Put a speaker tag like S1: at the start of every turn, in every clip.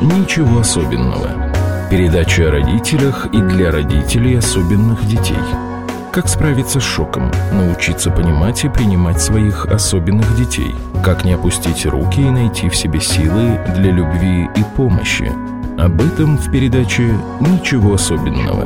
S1: «Ничего особенного». Передача о родителях и для родителей особенных детей. Как справиться с шоком, научиться понимать и принимать своих особенных детей. Как не опустить руки и найти в себе силы для любви и помощи. Об этом в передаче «Ничего особенного».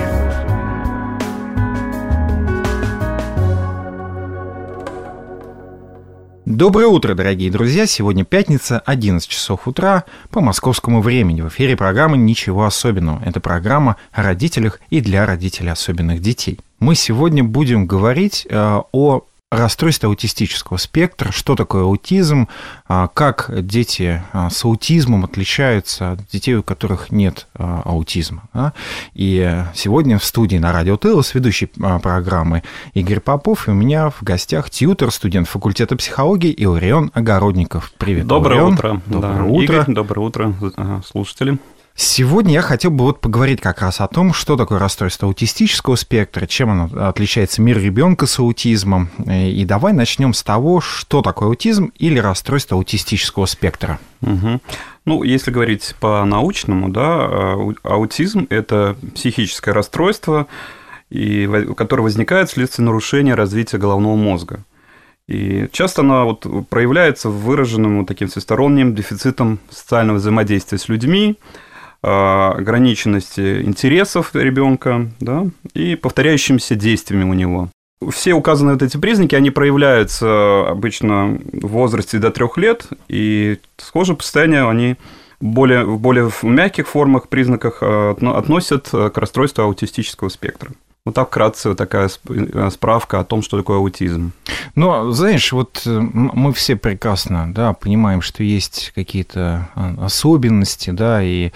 S2: Доброе утро, дорогие друзья! Сегодня пятница, 11 часов утра по московскому времени. В эфире программа «Ничего особенного». Это программа о родителях и для родителей особенных детей. Мы сегодня будем говорить о расстройстве аутистического спектра, что такое аутизм, как дети с аутизмом отличаются от детей, у которых нет аутизма. И сегодня в студии на Радио Телос ведущий программы Игорь Попов, и у меня в гостях тьютор, студент факультета психологии Илларион Огородников. Привет,
S3: Доброе
S2: Илларион.
S3: утро.
S2: Доброе утро.
S3: Игорь, доброе утро, слушатели.
S2: Сегодня я хотел бы поговорить как раз о том, что такое расстройство аутистического спектра, чем оно отличается мир ребенка с аутизмом. И давай начнем с того, что такое аутизм или расстройство аутистического спектра.
S3: Угу. Ну, если говорить по-научному, да, аутизм – это психическое расстройство, которое возникает вследствие нарушения развития головного мозга. И часто оно проявляется выраженным таким всесторонним дефицитом социального взаимодействия с людьми, ограниченности интересов ребенка, да, и повторяющимися действиями у него. Все указанные эти признаки, они проявляются обычно в возрасте до 3 лет, и схожие состояния они в более мягких формах, признаках относят к расстройству аутистического спектра. Вот так вкратце такая справка о том, что такое аутизм.
S2: Но, знаешь, мы все прекрасно, да, понимаем, что есть какие-то особенности, да, и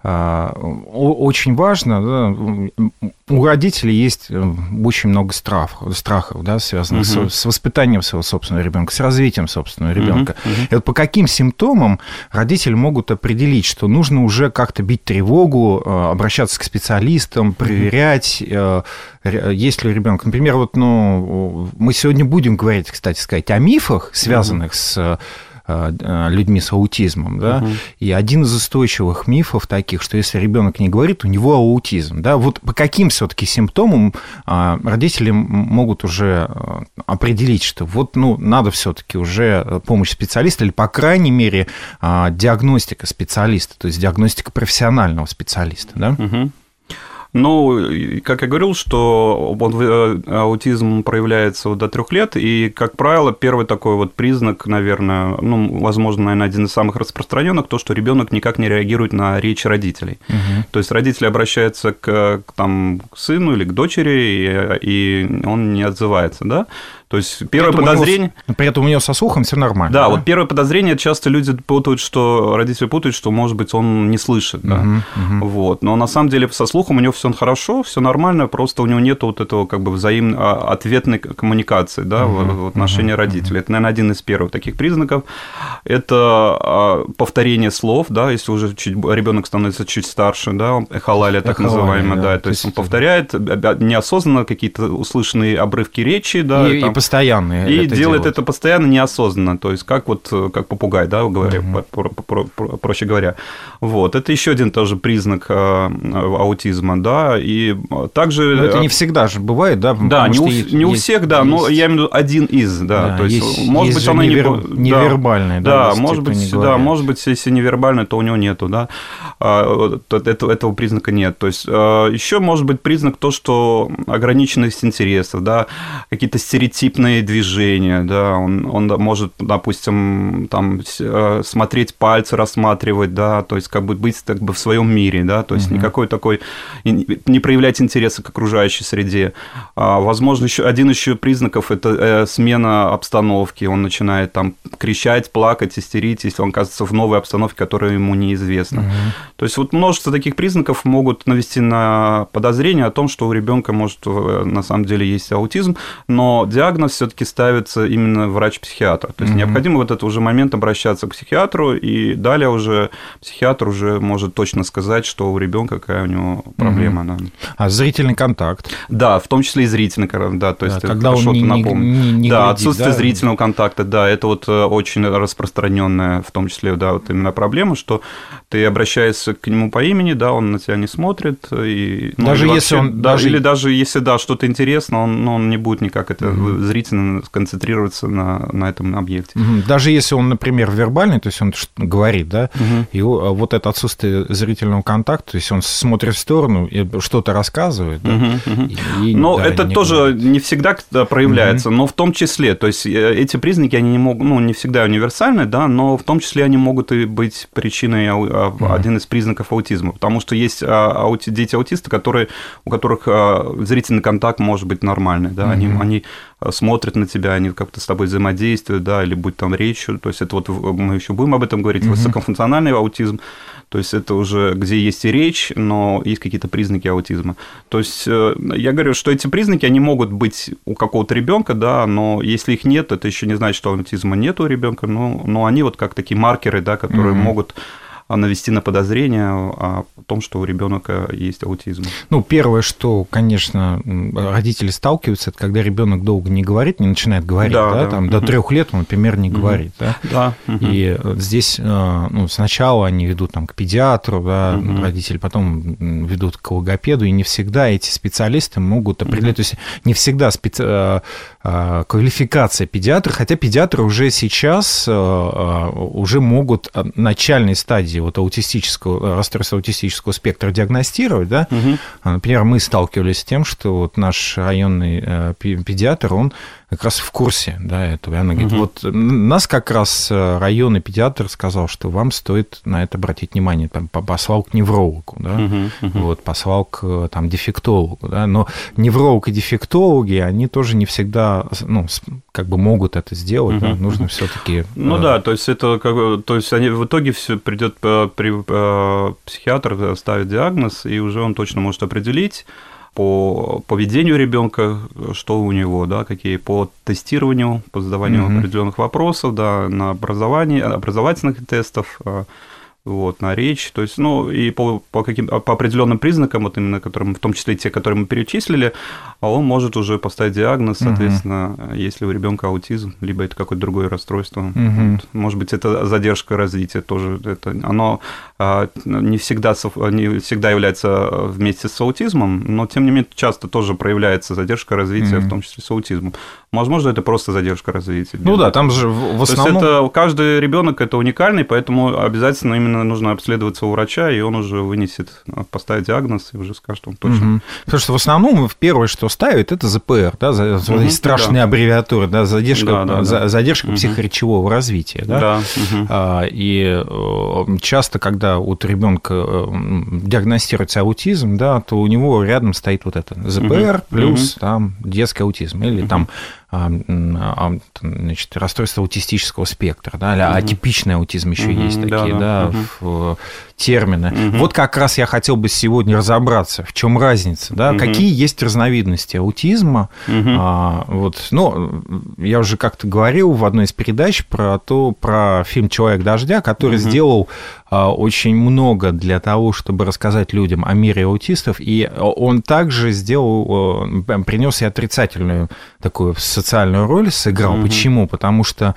S2: очень важно, да, у родителей есть очень много страхов, да, связанных с воспитанием своего собственного ребенка, с развитием собственного ребенка. И вот по каким симптомам родители могут определить, что нужно уже как-то бить тревогу, обращаться к специалистам, проверять, есть ли ребенок. Например, мы сегодня будем говорить, кстати сказать, о мифах, связанных с людьми с аутизмом, да, и один из устойчивых мифов таких, что если ребенок не говорит, у него аутизм, да, вот по каким все-таки симптомам родители могут уже определить, что надо все-таки уже помощь специалиста или, по крайней мере, диагностика специалиста, то есть диагностика профессионального специалиста, да?
S3: Ну, как я говорил, что аутизм проявляется до 3 лет, и, как правило, первый такой признак, наверное, возможно, один из самых распространенных, то, что ребенок никак не реагирует на речь родителей. То есть родители обращаются к сыну или к дочери, и он не отзывается, да? То есть первое подозрение...
S2: При этом у него со слухом все нормально.
S3: Да, вот первое подозрение, часто родители путают, что, может быть, он не слышит. Да? Но на самом деле со слухом у него все хорошо, все нормально, просто у него нет этого ответной коммуникации, да, в отношении родителей. Это, наверное, один из первых таких признаков. Это повторение слов, да, если уже ребенок становится чуть старше, да, эхолалия так называемая, да, то есть он повторяет неосознанно какие-то услышанные обрывки речи, да,
S2: и постоянно.
S3: И делает это постоянно неосознанно, то есть как попугай, да, проще говоря. Это еще один тоже признак аутизма, да, и также...
S2: Но это не всегда же бывает, да?
S3: Да, не у всех, да, но я имею в виду один из, да, то есть, может быть, оно
S2: невербальное, да,
S3: может быть, если невербальное, то у него нету, да, этого признака нет, то есть еще может быть признак то, что ограниченность интересов, да, какие-то стереотипные движения, да, он может, допустим, смотреть пальцы, рассматривать, да, то есть быть в своем мире, да, то есть никакой такой, не проявлять интереса к окружающей среде. Возможно, один из признаков – это смена обстановки, он начинает кричать, плакать, истерить, если он оказывается в новой обстановке, которая ему неизвестна. То есть множество таких признаков могут навести на подозрение о том, что у ребенка может на самом деле есть аутизм, но диагноз диагноз все-таки ставится именно врач-психиатр. То есть необходимо вот этот уже момент обращаться к психиатру, и далее уже психиатр уже может точно сказать, что у ребенка какая у него проблема. Да.
S2: А зрительный контакт?
S3: Да, в том числе и зрительный контакт, да, то есть
S2: когда он не
S3: да,
S2: глядит,
S3: отсутствие
S2: да?
S3: зрительного контакта, да, это вот очень распространенная, в том числе, да, вот именно проблема, что ты обращаешься к нему по имени, да, он на тебя не смотрит, и,
S2: даже если он
S3: или даже если да, что-то интересно, он не будет никак это зрительно сконцентрироваться на этом объекте.
S2: Даже если он, например, вербальный, то есть он говорит, да, и вот это отсутствие зрительного контакта, то есть он смотрит в сторону и что-то рассказывает, да,
S3: но это тоже не всегда проявляется, но в том числе, то есть эти признаки, они не могут, не всегда универсальны, да, но в том числе они могут и быть причиной, один из признаков аутизма, потому что есть дети-аутисты, у которых зрительный контакт может быть нормальный, да, они смотрят на тебя, они как-то с тобой взаимодействуют, да, или будь там речь, то есть это вот мы еще будем об этом говорить, высокофункциональный аутизм, то есть это уже где есть и речь, но есть какие-то признаки аутизма. То есть я говорю, что эти признаки, они могут быть у какого-то ребенка, да, но если их нет, это еще не значит, что аутизма нет у ребенка, но они вот как такие маркеры, да, которые могут навести на подозрение о том, что у ребенка есть аутизм.
S2: Первое, что, конечно, родители сталкиваются, это когда ребенок долго не говорит, не начинает говорить, да, там, до 3 лет он, например, не говорит, да.
S3: Да.
S2: И здесь сначала они ведут там, к педиатру, да, родители, потом ведут к логопеду, и не всегда эти специалисты могут определять, то есть не всегда квалификация педиатра, хотя педиатры уже сейчас уже могут начальной стадии вот расстройства аутистического спектра диагностировать, да. Например, мы сталкивались с тем, что вот наш районный педиатр, он как раз в курсе, да, этого. И она говорит, вот нас как раз районный педиатр сказал, что вам стоит на это обратить внимание, там, послал к неврологу, да, вот, послал к там, дефектологу, да, но невролог и дефектологи, они тоже не всегда, как бы могут это сделать, да, нужно все-таки.
S3: Да, то есть это то есть они в итоге все придет психиатр, ставит диагноз, и уже он точно может определить по поведению ребенка, что у него, да, какие по тестированию, по задаванию определенных вопросов, да, на образовательных тестов, вот, на речь, то есть, и по определенным признакам, вот именно которым, в том числе те, которые мы перечислили, он может уже поставить диагноз, соответственно, если у ребенка аутизм, либо это какое-то другое расстройство. Вот. Может быть, это задержка развития тоже, оно не всегда является вместе с аутизмом, но, тем не менее, часто тоже проявляется задержка развития, в том числе с аутизмом. Возможно, это просто задержка развития.
S2: Да, там же в основном...
S3: То есть каждый ребенок это уникальный, поэтому обязательно именно нужно обследоваться у врача, и он уже вынесет, поставит диагноз и уже скажет вам точно.
S2: Потому что в основном первое, что ставят, это ЗПР, да, страшные аббревиатуры, да, задержка психоречевого развития. Да? И часто, когда у ребенка диагностируется аутизм, да, то у него рядом стоит вот это ЗПР плюс там, детский аутизм или там значит, расстройство аутистического спектра, да, атипичный аутизм еще есть такие, термины. Вот как раз я хотел бы сегодня разобраться, в чем разница, да, какие есть разновидности аутизма. Вот, я уже как-то говорил в одной из передач про фильм «Человек дождя», который сделал очень много для того, чтобы рассказать людям о мире аутистов, и он также принес и отрицательную такую социальную роль, сыграл. Почему? Потому что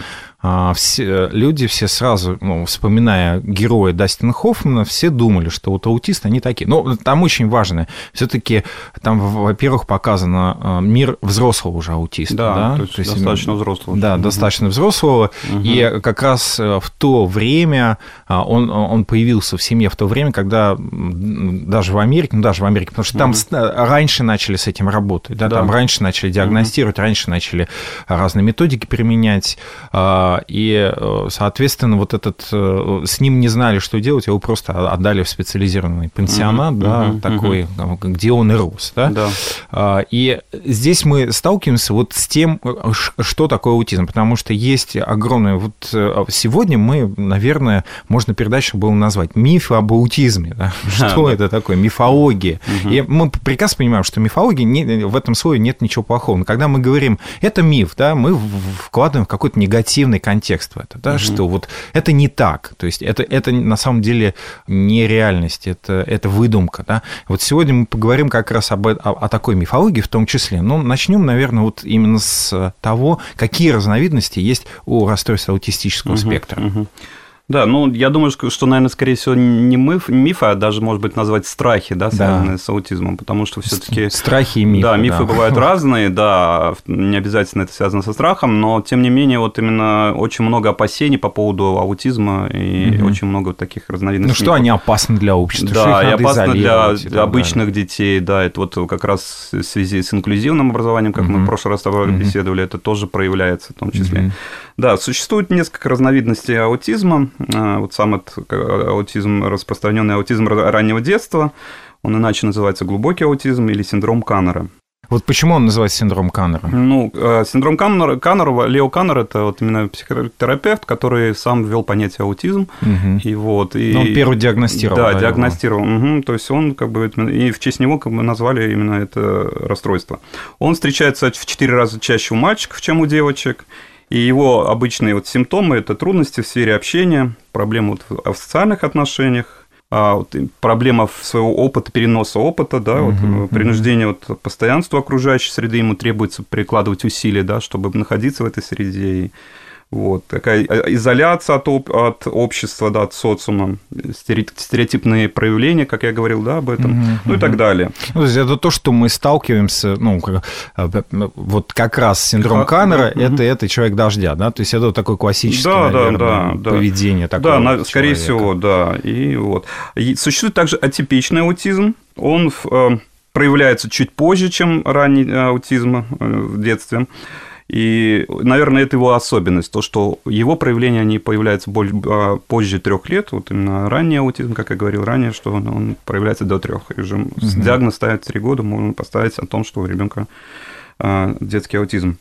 S2: люди все сразу, вспоминая героя Дастина Хоффмана, все думали, что вот аутисты, они такие. Но там очень важно, все-таки там, во-первых, показано мир взрослого уже аутиста.
S3: Да, то есть достаточно взрослого.
S2: Да, достаточно взрослого. И как раз в то время он появился в семье в то время, когда даже в Америке, потому что там раньше начали с этим работать, да, там раньше начали диагностировать, раньше начали разные методики применять. и, соответственно, вот этот, с ним не знали, что делать, его просто отдали в специализированный пансионат, такой, где он и рос. Да? И здесь мы сталкиваемся вот с тем, что такое аутизм, потому что есть огромное... Вот сегодня мы, наверное, можно передачу было назвать «Миф об аутизме». Да? Что это такое? Мифология. И мы прекрасно понимаем, что мифология, в этом слове нет ничего плохого. Но когда мы говорим «это миф», да, мы вкладываем в какой-то негативный контекст в это, да, что вот это не так, то есть это на самом деле не реальность, это выдумка. Да? Вот сегодня мы поговорим как раз о такой мифологии в том числе. Но начнем, наверное, вот именно с того, какие разновидности есть у расстройства аутистического спектра.
S3: Да, ну, я думаю, что, наверное, скорее всего, не миф, а даже, может быть, назвать страхи, да, связанные с аутизмом, потому что все-таки
S2: страхи и мифы.
S3: Да, мифы бывают разные, да, не обязательно это связано со страхом, но, тем не менее, вот именно очень много опасений по поводу аутизма и очень много таких разновидностей.
S2: Ну, что они опасны для общества,
S3: да, и опасны для обычных детей, да, это вот как раз в связи с инклюзивным образованием, как мы в прошлый раз с тобой беседовали, это тоже проявляется в том числе. Да, существует несколько разновидностей аутизма. Вот сам аутизм, распространенный аутизм раннего детства, он иначе называется глубокий аутизм или синдром Каннера.
S2: Вот почему он называется синдром Каннера?
S3: Ну, синдром Каннера, Лео Каннер – это вот именно психотерапевт, который сам ввел понятие аутизм. И вот,
S2: но он первый диагностировал.
S3: Да, диагностировал. То есть он как бы, и в честь него как бы назвали именно это расстройство. Он встречается в 4 раза чаще у мальчиков, чем у девочек. И его обычные вот симптомы – это трудности в сфере общения, проблемы вот в социальных отношениях, проблема своего опыта, переноса опыта, да, принуждение вот постоянства окружающей среды, ему требуется прикладывать усилия, да, чтобы находиться в этой среде. И вот такая изоляция от общества, да, от социума, стереотипные проявления, как я говорил, да, об этом, ну и так далее.
S2: То есть это то, что мы сталкиваемся, ну, вот как раз синдром Каннера, это человек дождя, да, то есть это вот такое классическое, наверное, поведение такое.
S3: Да, скорее всего, да. И вот. Существует также атипичный аутизм, он проявляется чуть позже, чем ранний аутизм в детстве. И, наверное, это его особенность, то, что его проявления, они появляются позже 3 лет, вот именно ранний аутизм, как я говорил ранее, что он проявляется до 3. И уже диагноз ставить 3 года, можно поставить о том, что у ребенка детский аутизм.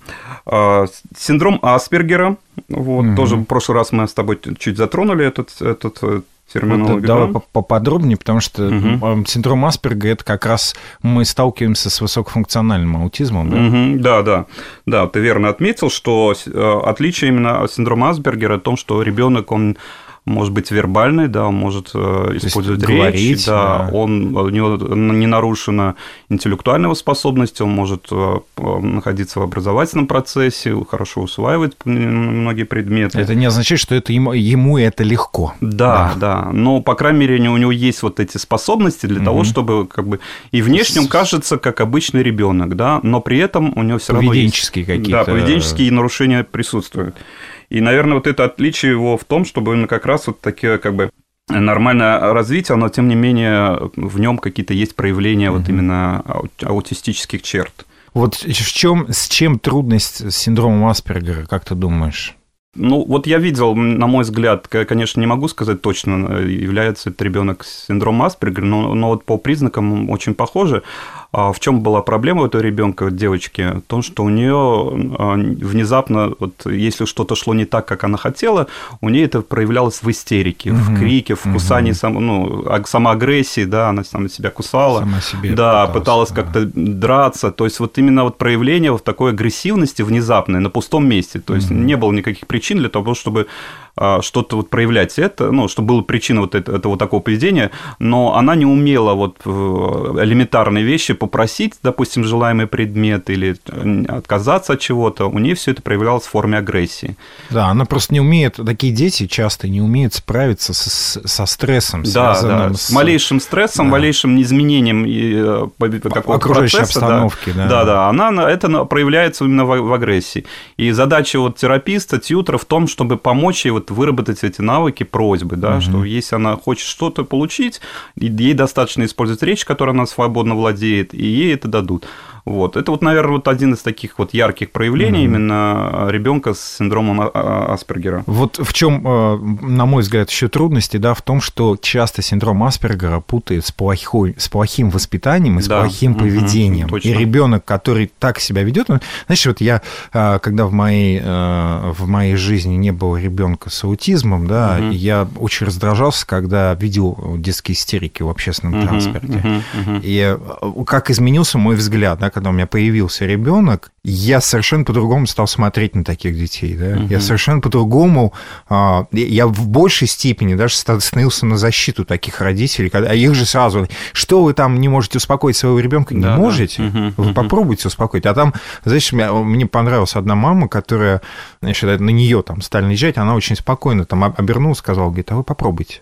S3: Синдром Аспергера, вот, тоже в прошлый раз мы с тобой чуть затронули этот терминологию.
S2: Вот, давай поподробнее, потому что синдром Аспергера – это как раз мы сталкиваемся с высокофункциональным аутизмом. Да?
S3: Да, ты верно отметил, что отличие именно от синдрома Аспергера в том, что ребенок, он может быть вербальный, да, он может использовать речь, говорить, да. У него не нарушена интеллектуальная способность, он может находиться в образовательном процессе, хорошо усваивать многие предметы.
S2: Это не означает, что это ему это легко.
S3: Да, но, по крайней мере, у него есть вот эти способности для того, чтобы как бы и внешне он кажется как обычный ребенок, да, но при этом у него все равно
S2: поведенческие какие-то.
S3: Да, поведенческие нарушения присутствуют. И, наверное, вот это отличие его в том, чтобы именно как раз вот такие как бы нормальное развитие, но, тем не менее, в нем какие-то есть проявления вот именно аутистических черт.
S2: Вот с чем трудность с синдромом Аспергера, как ты думаешь?
S3: Ну, вот я видел, на мой взгляд, конечно, не могу сказать точно, является это ребенок с синдромом Аспергера, но вот по признакам очень похоже. А в чем была проблема у этого ребенка, девочки? В том, что у нее внезапно, вот, если что-то шло не так, как она хотела, у нее это проявлялось в истерике, в крике, в кусании, самоагрессии, да, она сама себя кусала,
S2: сама себе
S3: пыталась как-то драться, то есть вот именно вот проявление вот такой агрессивности внезапной на пустом месте, то есть не было никаких причин для того, чтобы что-то вот проявлять это, ну, чтобы была причина вот этого такого поведения, но она не умела вот элементарные вещи попросить, допустим, желаемый предмет или отказаться от чего-то, у нее все это проявлялось в форме агрессии.
S2: Да, она просто не умеет, такие дети часто не умеют справиться со стрессом, связанным
S3: с малейшим стрессом, малейшим изменением какого-то
S2: окружающей
S3: процесса,
S2: обстановки.
S3: Да, это проявляется именно в агрессии. И задача вот тераписта, тьютера в том, чтобы помочь ей вот выработать эти навыки просьбы, да, что если она хочет что-то получить, ей достаточно использовать речь, которой она свободно владеет, и ей это дадут. Вот. Это вот, наверное, вот один из таких вот ярких проявлений именно ребенка с синдромом Аспергера.
S2: Вот в чем, на мой взгляд, еще трудности, да, в том, что часто синдром Аспергера путают с плохим воспитанием и с плохим поведением.
S3: Точно.
S2: И ребенок, который так себя ведет, знаешь, вот я, когда в моей жизни не было ребенка с аутизмом, да, я очень раздражался, когда видел детские истерики в общественном транспорте. И как изменился мой взгляд, да, когда у меня появился ребенок, я совершенно по-другому стал смотреть на таких детей. Да? Я совершенно по-другому, я в большей степени даже становился на защиту таких родителей, а их же сразу, что вы там не можете успокоить своего ребенка? Не можете? Вы попробуйте успокоить. А там, знаешь, мне понравилась одна мама, которая, значит, на нее там стали наезжать, она очень спокойно там обернулась, сказала, говорит, а вы попробуйте.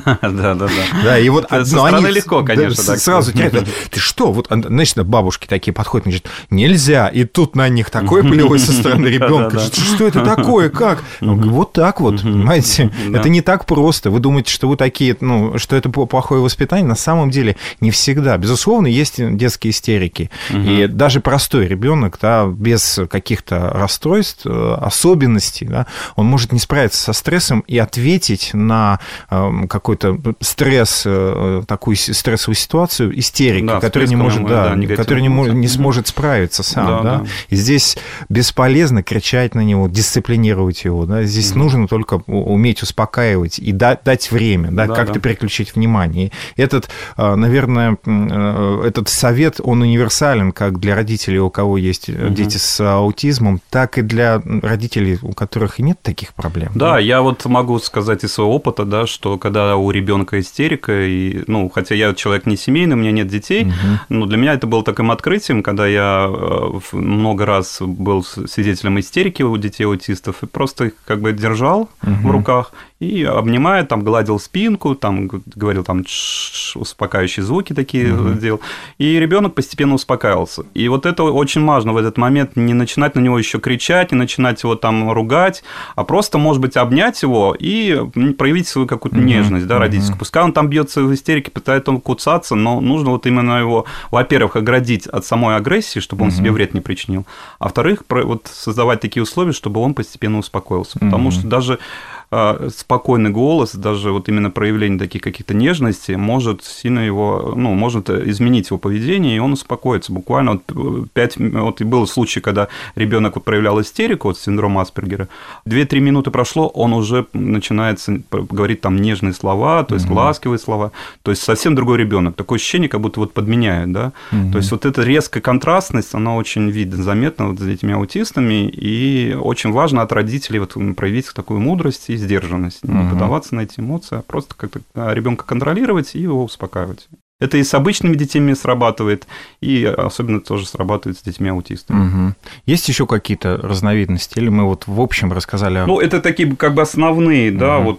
S3: Да,
S2: и вот
S3: со стороны легко, конечно.
S2: Сразу теряют. Ты что? Вот, значит, бабушки такие подходят, значит, нельзя, и тут на них такое плевое со стороны ребенка. Что это такое? Как? Вот так вот, понимаете? Это не так просто. Вы думаете, что вы такие, что это плохое воспитание? На самом деле не всегда. Безусловно, есть детские истерики. И даже простой ребенок, да, без каких-то расстройств, особенностей, да, он может не справиться со стрессом и ответить на какой-то стресс, такую стрессовую ситуацию истерикой, которая не может, который не сможет справиться сам. Да. И здесь бесполезно кричать на него, дисциплинировать его. Да. Здесь нужно только уметь успокаивать и дать время, да, как-то переключить внимание. И этот, наверное, этот совет, он универсален как для родителей, у кого есть дети с аутизмом, так и для родителей, у которых и нет таких проблем.
S3: Да, я вот могу сказать из своего опыта, да, что когда у ребенка истерика, и, хотя я человек не семейный, у меня нет детей, но для меня это было таким открытием, когда я много раз был свидетелем истерики у детей-аутистов и просто их как бы держал в руках и, обнимая, там, гладил спинку, там, говорил там успокаивающие звуки такие делал, и ребенок постепенно успокаивался. И вот это очень важно в этот момент, не начинать на него еще кричать, не начинать его там ругать, а просто, может быть, обнять его и проявить свою какую-то нежность, да, родительскую. Пускай он там бьется в истерике, пытается он кусаться, но нужно вот именно его, во-первых, оградить от самой агрессии, чтобы он себе вред не причинил, а во-вторых, вот создавать такие условия, чтобы он постепенно успокоился. Потому что даже спокойный голос, даже вот именно проявление таких каких-то нежностей может сильно его, может изменить его поведение, и он успокоится. Буквально вот и был случай, когда ребенок проявлял истерику, вот синдром Аспергера, 2-3 минуты прошло, он уже начинает говорить там нежные слова, то есть ласковые слова, то есть совсем другой ребенок. Такое ощущение, как будто вот подменяют, да. То есть вот эта резкая контрастность, она очень видно, заметна вот за этими аутистами, и очень важно от родителей вот проявить такую мудрость и сдержанность, не поддаваться на эти эмоции, а просто как-то ребенка контролировать и его успокаивать. Это и с обычными детьми срабатывает, и особенно тоже срабатывает с детьми-аутистами.
S2: Есть еще какие-то разновидности, или мы вот в общем рассказали?
S3: Это такие как бы основные, да, вот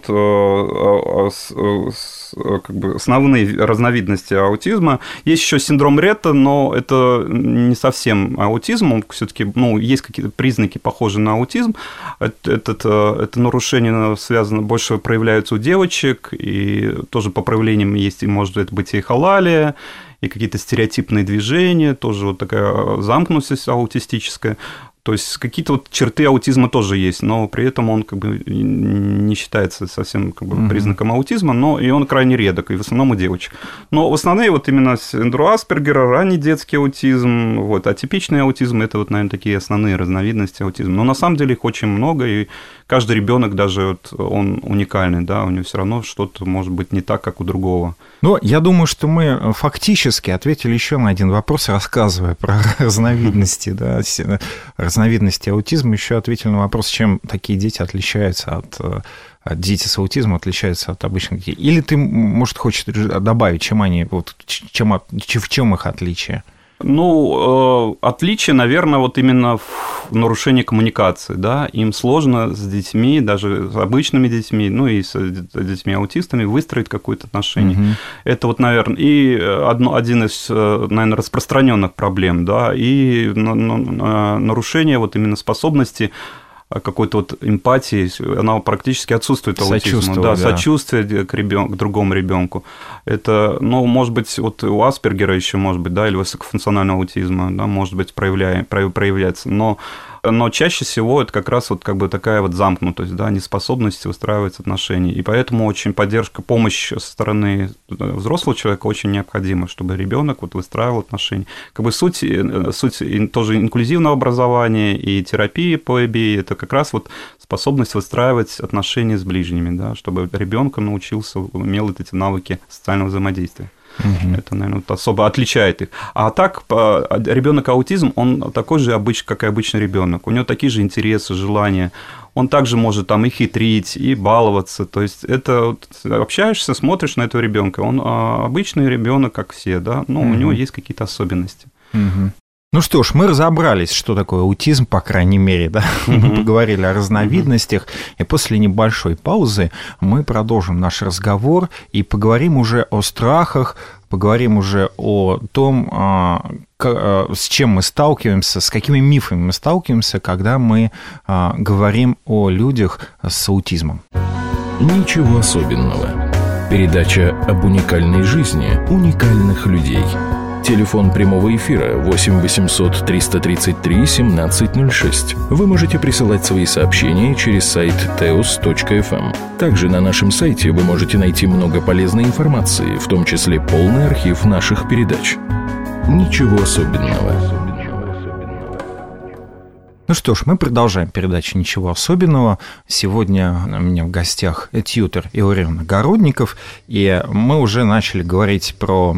S3: как бы основные разновидности аутизма. Есть еще синдром Ретта, но это не совсем аутизм, он все-таки, есть какие-то признаки, похожие на аутизм. Это нарушение связано, больше проявляются у девочек, и тоже по проявлениям есть, и может это быть и эхолалия, и какие-то стереотипные движения, тоже вот такая замкнутость аутистическая. То есть какие-то вот черты аутизма тоже есть, но при этом он как бы не считается совсем как бы признаком аутизма, но и он крайне редок, и в основном у девочек. Но в основном вот именно синдром Аспергера, ранний детский аутизм, вот, атипичный аутизм – это вот, наверное, такие основные разновидности аутизма. Но на самом деле их очень много, и каждый ребенок даже вот, он уникальный, да, у него все равно что-то может быть не так, как у другого.
S2: Я думаю, что мы фактически ответили еще на один вопрос, рассказывая про разновидности, да, разновидности аутизма, еще ответили на вопрос, чем такие дети отличаются дети с аутизмом отличаются от обычных детей. Или ты, может, хочешь добавить, чем они, в чем их отличие?
S3: Отличие, наверное, вот именно в нарушении коммуникации, да, им сложно с детьми, даже с обычными детьми, и с детьми-аутистами выстроить какое-то отношение. Это вот, наверное, и один из, наверное, распространенных проблем, да, и нарушение вот именно способности какой-то вот эмпатии, она практически отсутствует у аутизма. Да, сочувствие к другому ребенку. Это, может быть, вот у Аспергера еще, может быть, да, или высокофункционального аутизма, да, может быть, проявляется. Но чаще всего это как раз вот как бы такая вот замкнутость, да, неспособность выстраивать отношения. И поэтому очень помощь со стороны взрослого человека очень необходима, чтобы ребенок вот выстраивал отношения. Как бы суть тоже инклюзивного образования и терапии по EBA – это как раз вот способность выстраивать отношения с ближними, да, чтобы ребенок научился, имел эти навыки социального взаимодействия. Это, наверное, особо отличает их. А так, ребенок аутизм, он такой же, как и обычный ребенок. У него такие же интересы, желания. Он также может там и хитрить, и баловаться. То есть это общаешься, смотришь на этого ребенка. Он обычный ребенок, как все, да, но у него есть какие-то особенности.
S2: Ну что ж, мы разобрались, что такое аутизм, по крайней мере, да? Мы поговорили о разновидностях, и после небольшой паузы мы продолжим наш разговор и поговорим уже о страхах, поговорим уже о том, с чем мы сталкиваемся, с какими мифами мы сталкиваемся, когда мы говорим о людях с аутизмом.
S1: Ничего особенного. Передача об уникальной жизни уникальных людей. Телефон прямого эфира 8 800 333 1706. Вы можете присылать свои сообщения через сайт teos.fm. Также на нашем сайте вы можете найти много полезной информации, в том числе полный архив наших передач. Ничего особенного.
S2: Ну что ж, мы продолжаем передачу «Ничего особенного». Сегодня у меня в гостях тьютор Илларион Огородников, и мы уже начали говорить про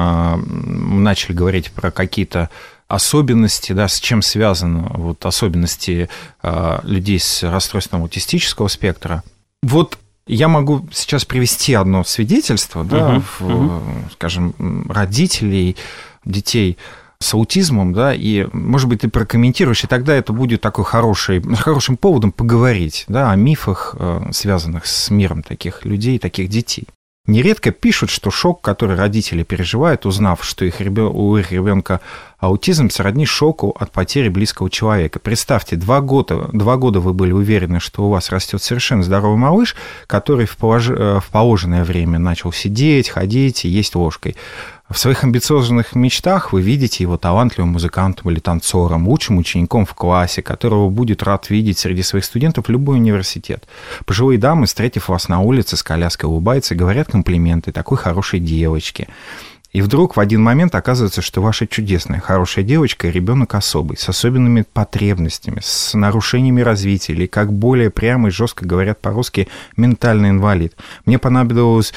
S2: какие-то особенности, да, с чем связаны вот особенности людей с расстройством аутистического спектра. Вот я могу сейчас привести одно свидетельство, да, скажем, родителей, детей с аутизмом, да, и, может быть, ты прокомментируешь, и тогда это будет такой хорошим поводом поговорить, да, о мифах, связанных с миром таких людей, таких детей. Нередко пишут, что шок, который родители переживают, узнав, что у их ребенка аутизм, сродни шоку от потери близкого человека. Представьте, 2 года вы были уверены, что у вас растет совершенно здоровый малыш, который в положенное время начал сидеть, ходить и есть ложкой. В своих амбициозных мечтах вы видите его талантливым музыкантом или танцором, лучшим учеником в классе, которого будет рад видеть среди своих студентов любой университет. Пожилые дамы, встретив вас на улице, с коляской улыбаются и говорят комплименты такой хорошей девочке. И вдруг в один момент оказывается, что ваша чудесная, хорошая девочка – ребенок особый, с особенными потребностями, с нарушениями развития, или, как более прямо и жестко говорят по-русски, ментальный инвалид. Мне понадобилось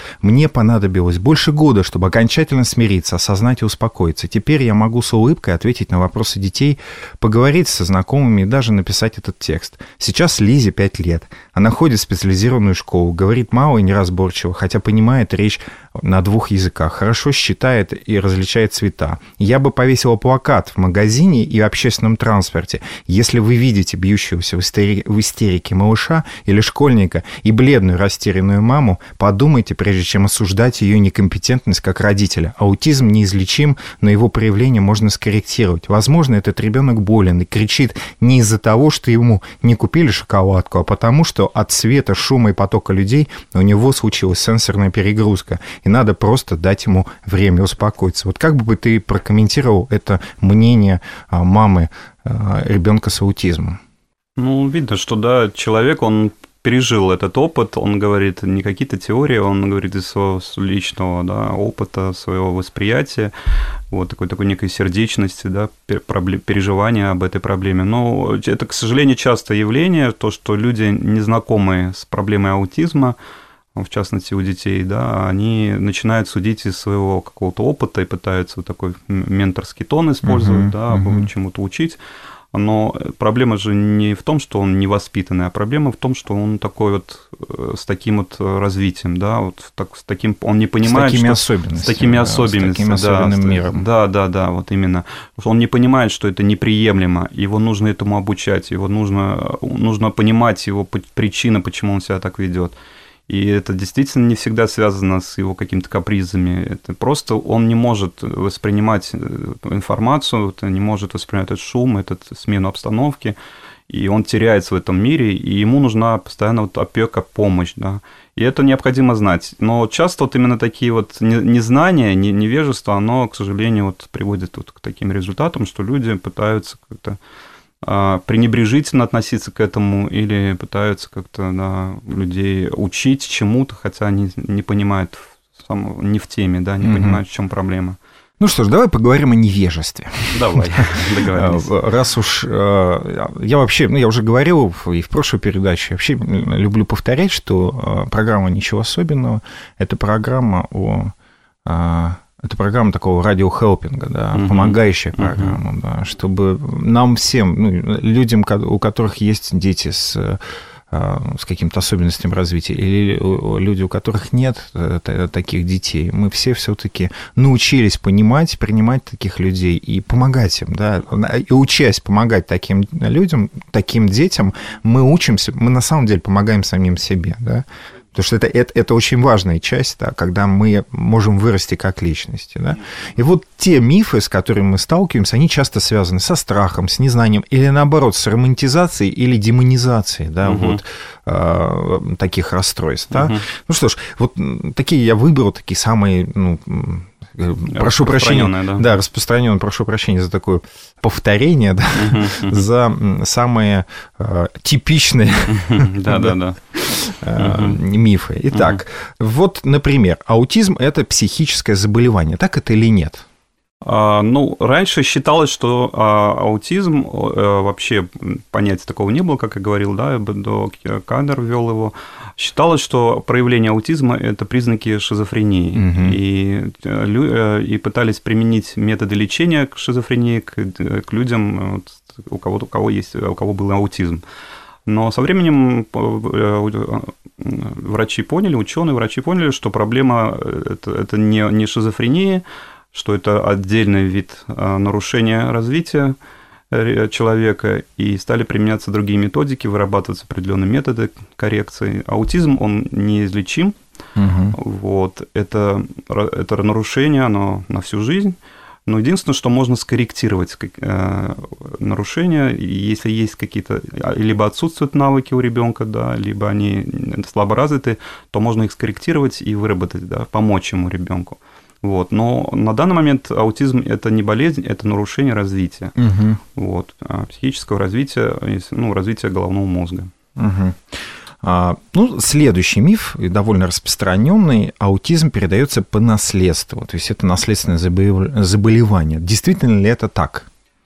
S2: больше года, чтобы окончательно смириться, осознать и успокоиться. Теперь я могу с улыбкой ответить на вопросы детей, поговорить со знакомыми и даже написать этот текст. Сейчас Лизе 5 лет. Она ходит в специализированную школу, говорит мало и неразборчиво, хотя понимает речь на 2 языках, хорошо считает и различает цвета. Я бы повесила плакат в магазине и в общественном транспорте. Если вы видите бьющегося в истерике малыша или школьника и бледную растерянную маму, подумайте, прежде чем осуждать ее некомпетентность как родителя. Аутизм неизлечим, но его проявление можно скорректировать. Возможно, этот ребенок болен и кричит не из-за того, что ему не купили шоколадку, а потому что от света, шума и потока людей у него случилась сенсорная перегрузка, и надо просто дать ему время успокоиться. Вот как бы ты прокомментировал это мнение мамы ребенка с аутизмом?
S3: Ну, видно, что, да, человек, он пережил этот опыт, он говорит не какие-то теории, он говорит из своего личного, да, опыта, своего восприятия, вот такой некой сердечности, да, переживания об этой проблеме. Но это, к сожалению, частое явление, то, что люди, незнакомые с проблемой аутизма, в частности у детей, да, они начинают судить из своего какого-то опыта и пытаются вот такой менторский тон использовать, чему-то учить. Но проблема же не в том, что он невоспитанный, а проблема в том, что он такой вот с таким вот развитием, да, вот с таким, он не понимает,
S2: с такими особенностями, миром.
S3: Да, вот именно. Он не понимает, что это неприемлемо, его нужно этому обучать, его нужно понимать его причины, почему он себя так ведет. И это действительно не всегда связано с его какими-то капризами. Это просто он не может воспринимать информацию, не может воспринимать этот шум, эту смену обстановки. и он теряется в этом мире, и ему нужна постоянно вот опека, помощь, да. И это необходимо знать. Но часто вот именно такие вот незнания, невежество, оно, к сожалению, вот приводит вот к таким результатам, что люди пытаются как-то пренебрежительно относиться к этому или пытаются как-то людей учить чему-то, хотя они не понимают, не в теме, да, не понимают, в чем проблема.
S2: Ну что ж, давай поговорим о невежестве.
S3: Давай, договорились.
S2: Раз уж я вообще, я уже говорил и в прошлой передаче, вообще люблю повторять, что программа «Ничего особенного» — это программа это программа такого радиохелпинга, да, помогающая программа, да, чтобы нам всем, людям, у которых есть дети с какими-то особенностями развития, или люди, у которых нет таких детей, мы все-таки научились понимать, принимать таких людей и помогать им, да, и учась помогать таким людям, таким детям, мы учимся, мы на самом деле помогаем самим себе, да. Потому что это очень важная часть, да, когда мы можем вырасти как личности. Да? И вот те мифы, с которыми мы сталкиваемся, они часто связаны со страхом, с незнанием, или наоборот, с романтизацией или демонизацией, да, вот, таких расстройств. Да? Ну что ж, вот такие я выбрал, такие самые... прошу прощения, да, распространенное, прошу прощения за такое повторение, да, за самые типичные мифы. Итак, вот, например, аутизм – это психическое заболевание. Так это или нет?
S3: Раньше считалось, что аутизм, вообще понятия такого не было, как я говорил, да, до Каннер ввел его. Считалось, что проявление аутизма – это признаки шизофрении, и пытались применить методы лечения к шизофрении к людям, у кого был аутизм. Но со временем ученые врачи поняли, что проблема – это не шизофрения, что это отдельный вид нарушения развития человека, и стали применяться другие методики, вырабатываться определенные методы коррекции. Аутизм, он неизлечим, вот, это нарушение, оно на всю жизнь, но единственное, что можно скорректировать нарушения, если есть какие-то, либо отсутствуют навыки у ребенка, да, либо они слабо развиты, то можно их скорректировать и выработать, да, помочь ему, ребенку. Вот. Но на данный момент аутизм – это не болезнь, это нарушение развития, вот, психического развития, развития головного мозга.
S2: Следующий миф, довольно распространенный: аутизм передается по наследству, то есть это наследственное заболевание. Действительно ли это так?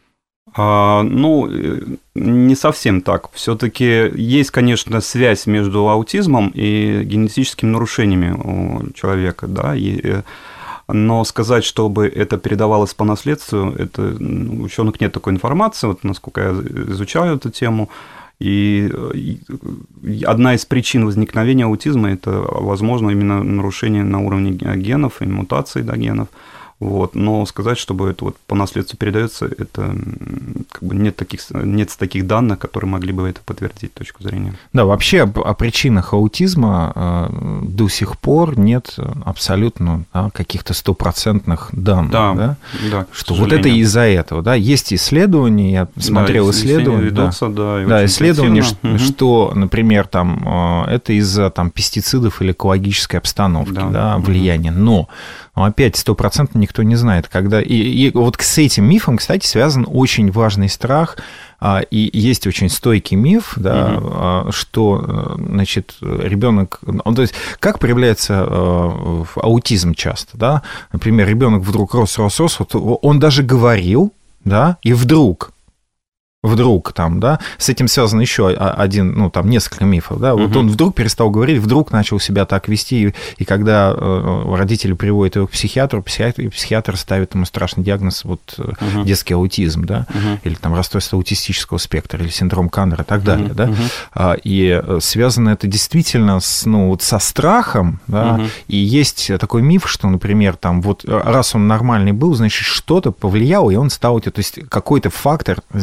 S3: Не совсем так. Все-таки есть, конечно, связь между аутизмом и генетическими нарушениями у человека, да, но сказать, чтобы это передавалось по наследству, это у ученых нет такой информации, вот насколько я изучаю эту тему. И одна из причин возникновения аутизма – это, возможно, именно нарушение на уровне генов и мутаций, да, генов. Вот. Но сказать, чтобы это вот по наследству передается, это как бы нет таких данных, которые могли бы это подтвердить, точку зрения.
S2: Да, вообще о причинах аутизма до сих пор нет абсолютно каких-то стопроцентных данных. Да, что вот это из-за этого. Да? Есть исследования, я смотрел исследования. Исследования, что, например, там, это из-за пестицидов или экологической обстановки, влияния. Но опять 100% никто не знает, когда... И вот с этим мифом, кстати, связан очень важный страх, и есть очень стойкий миф, да, что, значит, ребенок... То есть, как проявляется аутизм часто, да? Например, ребенок вдруг рос, вот он даже говорил, да, и вдруг там, да, с этим связан еще один, несколько мифов, да, вот он вдруг перестал говорить, вдруг начал себя так вести, и когда родители приводят его к психиатру, психиатр ставит ему страшный диагноз, вот, детский аутизм, да, или там расстройство аутистического спектра, или синдром Каннера и так далее, да, и связано это действительно со страхом, да, и есть такой миф, что, например, там, вот, раз он нормальный был, значит, что-то повлияло, и он стал, то есть, какой-то фактор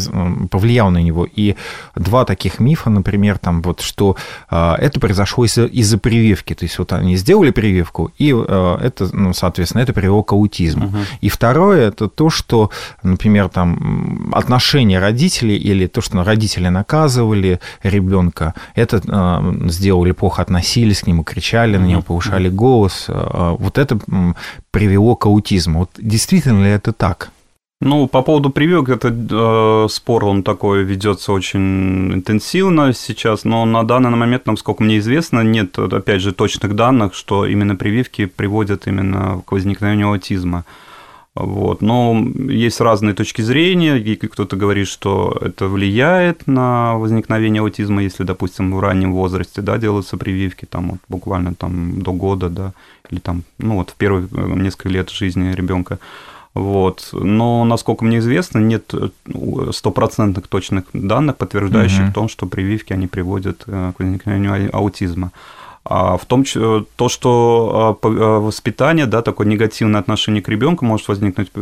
S2: повлиял на него. И два таких мифа, например, там вот, что это произошло из-за прививки. То есть вот они сделали прививку, и это, ну, соответственно, это привело к аутизму. И второе, это то, что, например, там отношения родителей или то, что родители наказывали ребенка, это сделали плохо, относились к нему, кричали на него, повышали голос. Вот это привело к аутизму. Вот действительно ли это так?
S3: Ну, по поводу прививок, это спор, он такой ведется очень интенсивно сейчас, но на данный момент, насколько мне известно, нет, опять же, точных данных, что именно прививки приводят именно к возникновению аутизма. Вот. Но есть разные точки зрения, и кто-то говорит, что это влияет на возникновение аутизма, если, допустим, в раннем возрасте, да, делаются прививки, там, вот, буквально там, до года, да, или там, ну, вот в первые несколько лет жизни ребенка. Вот. Но, насколько мне известно, нет стопроцентных точных данных, подтверждающих то, что прививки они приводят к возникновению аутизма. А в том, то, что воспитание, да, такое негативное отношение к ребенку может возникнуть,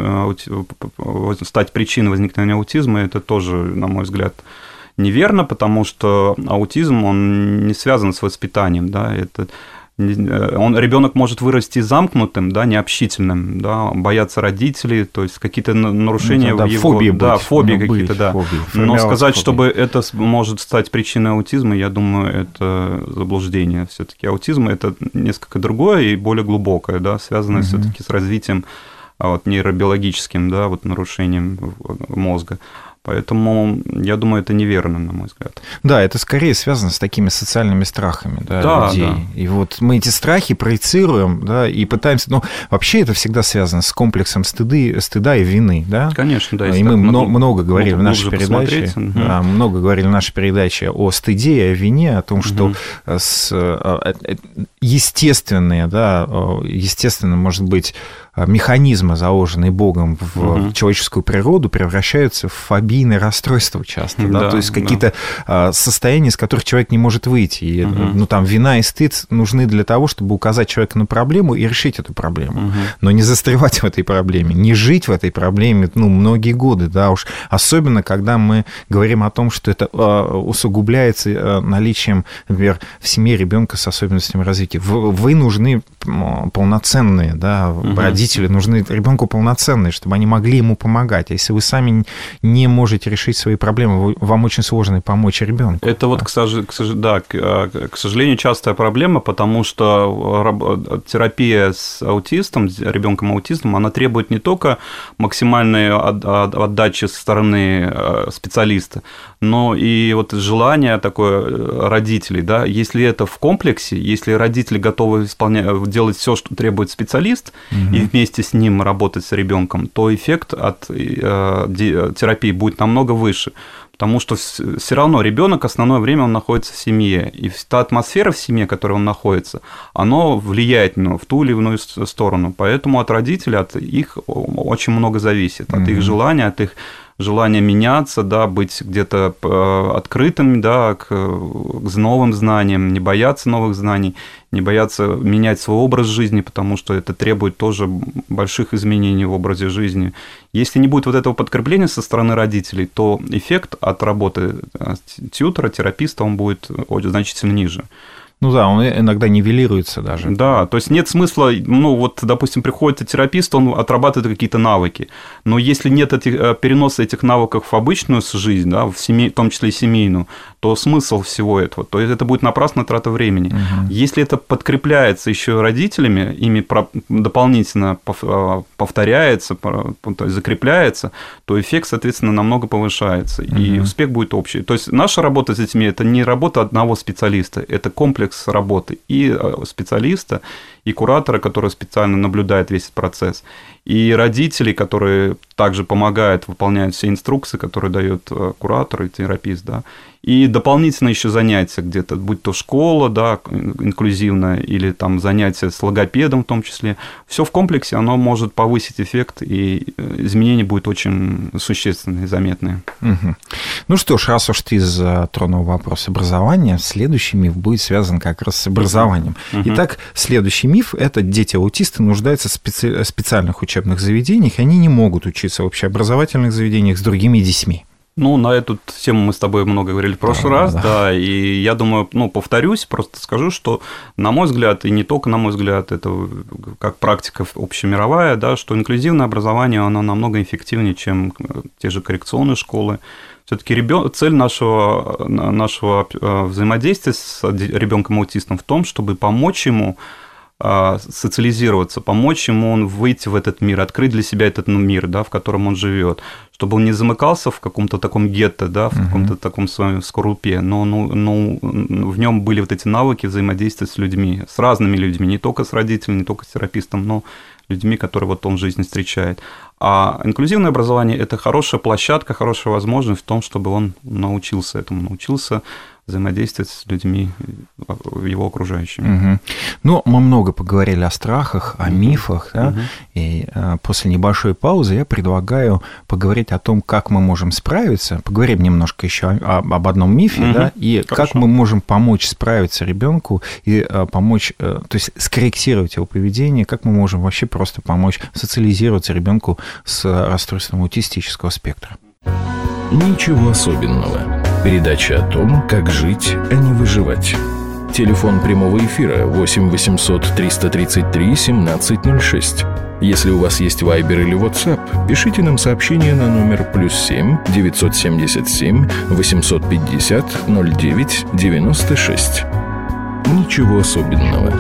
S3: стать причиной возникновения аутизма, это тоже, на мой взгляд, неверно, потому что аутизм, он не связан с воспитанием, да, ребенок может вырасти замкнутым, да, необщительным, да, бояться родителей, то есть какие-то нарушения в его...
S2: Фобии
S3: фобии какие-то, да. Но сказать, чтобы это может стать причиной аутизма, я думаю, это заблуждение. Все-таки аутизм – это несколько другое и более глубокое, да, связанное все-таки с развитием вот, нейробиологическим, да, вот, нарушением мозга. Поэтому, я думаю, это неверно, на мой взгляд.
S2: Да, это скорее связано с такими социальными страхами, да, людей. Да. И вот мы эти страхи проецируем, да, и пытаемся... Ну, вообще это всегда связано с комплексом стыда и вины, да?
S3: Конечно, да.
S2: И мы много говорили в нашей передаче, да, много говорили в нашей передаче о стыде и о вине, о том, что естественно, может быть, механизмы, заложенные Богом в человеческую природу, превращаются в фобийные расстройства часто, да? То есть какие-то состояния, из которых человек не может выйти. И, ну, там, вина и стыд нужны для того, чтобы указать человеку на проблему и решить эту проблему. Но не застревать в этой проблеме, не жить в этой проблеме, ну, многие годы, да, уж. Особенно, когда мы говорим о том, что это усугубляется наличием, например, в семье ребенка с особенностями развития. Вы нужны полноценные, да, родители нужны ребенку полноценные, чтобы они могли ему помогать. А если вы сами не можете решить свои проблемы, вам очень сложно помочь ребенку.
S3: Это вот, к сожалению, частая проблема, потому что терапия с аутистом, ребенком аутизмом, она требует не только максимальной отдачи со стороны специалиста, но и вот желание такое родителей, да, если это в комплексе, если родители готовы делать все, что требует специалист, и вместе с ним работать с ребенком, то эффект от терапии будет намного выше. Потому что все равно ребенок основное время он находится в семье, и та атмосфера в семье, в которой он находится, она влияет на него в ту или иную сторону. Поэтому от родителей, от их очень много зависит, от их желания, от их желание меняться, да, быть где-то открытым, да, к новым знаниям, не бояться новых знаний, не бояться менять свой образ жизни, потому что это требует тоже больших изменений в образе жизни. Если не будет вот этого подкрепления со стороны родителей, то эффект от работы тьютера, тераписта, он будет значительно ниже.
S2: Ну да, он иногда нивелируется даже.
S3: Да, то есть нет смысла, ну вот, допустим, приходит терапист, он отрабатывает какие-то навыки, но если нет переноса этих навыков в обычную жизнь, да, в том числе и семейную, то смысл всего этого, то есть это будет напрасная трата времени. Если это подкрепляется еще родителями, ими дополнительно повторяется, то есть закрепляется, то эффект, соответственно, намного повышается, и успех будет общий. То есть наша работа с детьми – это не работа одного специалиста, это комплекс работы и специалиста, и куратора, который специально наблюдает весь этот процесс, и родителей, которые также помогают, выполняют все инструкции, которые дает куратор и терапист, да, и дополнительно еще занятия где-то, будь то школа, да, инклюзивная, или там занятия с логопедом в том числе, все в комплексе, оно может повысить эффект, и изменения будут очень существенные, заметные.
S2: Ну что ж, раз уж ты затронул вопрос образования, следующий миф будет связан как раз с образованием. Итак, следующий миф – это дети-аутисты нуждаются в специальных учебных заведениях, они не могут учиться в общеобразовательных заведениях с другими детьми.
S3: Ну, на эту тему мы с тобой много говорили в прошлый раз, да, и я думаю, повторюсь, просто скажу, что, на мой взгляд, и не только на мой взгляд, это как практика общемировая, да, что инклюзивное образование, оно намного эффективнее, чем те же коррекционные школы. Все-таки цель нашего взаимодействия с ребенком-аутистом в том, чтобы помочь ему социализироваться, помочь ему выйти в этот мир, открыть для себя этот мир, да, в котором он живет, чтобы он не замыкался в каком-то таком гетто, да, в каком-то таком своем скорлупе, но в нем были вот эти навыки взаимодействия с людьми, с разными людьми, не только с родителями, не только с терапистом, но людьми, которые вот он в жизни встречает. А инклюзивное образование – это хорошая площадка, хорошая возможность в том, чтобы он научился этому, научился взаимодействовать с людьми, его окружающими.
S2: Ну, мы много поговорили о страхах, о мифах, да? И после небольшой паузы я предлагаю поговорить о том, как мы можем справиться. Поговорим немножко еще об одном мифе, да? И хорошо. Как мы можем помочь справиться ребенку и помочь, то есть скорректировать его поведение, как мы можем вообще просто помочь социализироваться ребенку с расстройством аутистического спектра.
S1: Ничего особенного. Передача о том, как жить, а не выживать. Телефон прямого эфира 8 800 333 1706. Если у вас есть Viber или WhatsApp, пишите нам сообщение на номер +7 977 850 09 96. Ничего особенного.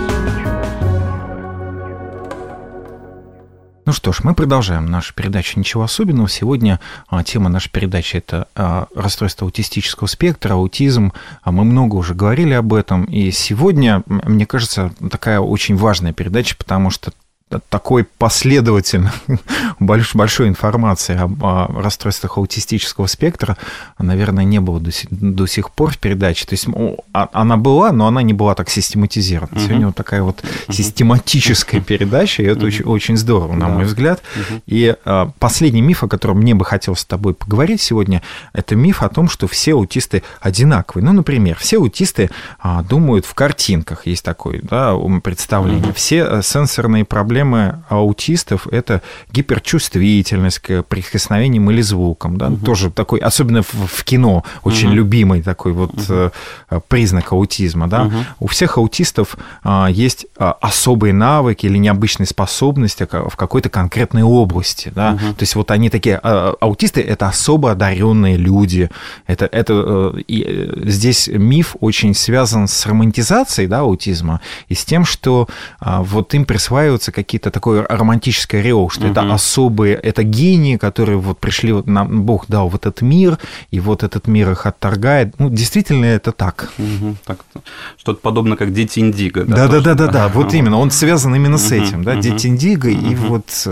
S2: Ну что ж, мы продолжаем нашу передачу «Ничего особенного». Сегодня тема нашей передачи – это расстройство аутистического спектра, аутизм. Мы много уже говорили об этом. И сегодня, мне кажется, такая очень важная передача, потому что такой последовательной большой информации о расстройствах аутистического спектра, наверное, не было до сих пор в передаче. То есть она была, но она не была так систематизирована. Сегодня вот такая вот систематическая передача, и это очень, очень здорово, на мой взгляд. И последний миф, о котором мне бы хотелось с тобой поговорить сегодня, это миф о том, что все аутисты одинаковые. Ну, например, все аутисты думают в картинках, есть такое, да, представление. Все сенсорные проблемы аутистов – это гиперчувствительность к прикосновениям или звукам. Да? Тоже такой, особенно в кино, очень любимый такой вот признак аутизма. Да? У всех аутистов есть особые навыки или необычные способности в какой-то конкретной области. Да? То есть вот они такие, аутисты – это особо одаренные люди. И здесь миф очень связан с романтизацией, да, аутизма и с тем, что вот им присваиваются какие-то такое романтическое ореол, что это особые, это гении, которые вот пришли, вот нам Бог дал вот этот мир, и вот этот мир их отторгает. Ну, действительно, это так.
S3: Так, что-то подобное, как «Дети Индиго».
S2: Да, вот именно, он связан именно с этим, да, «Дети Индиго» и вот...